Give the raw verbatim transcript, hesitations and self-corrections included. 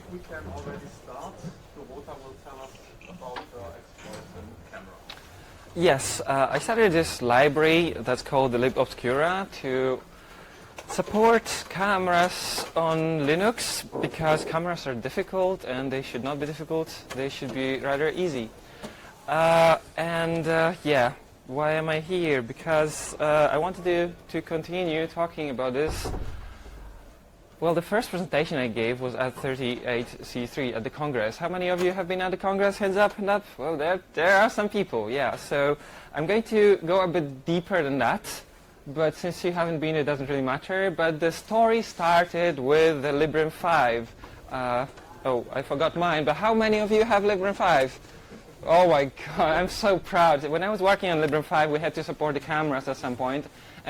we can already start. Dorota will tell us about her exploits in camera. Yes, uh, I started this library that's called the libobscura to support cameras on Linux, because cameras are difficult and they should not be difficult, they should be rather easy. Uh, and uh, yeah, why am I here? Because uh, I wanted to, to continue talking about this. Well, the first presentation I gave was at thirty-eight C three at the Congress. How many of you have been at the Congress? Hands up, hands up. Well, there, there are some people, yeah. So I'm going to go a bit deeper than that. But since you haven't been, it doesn't really matter. But the story started with the Librem five. Uh, oh, I forgot mine, but how many of you have Librem five? Oh my god, I'm so proud. When I was working on Librem five, we had to support the cameras at some point.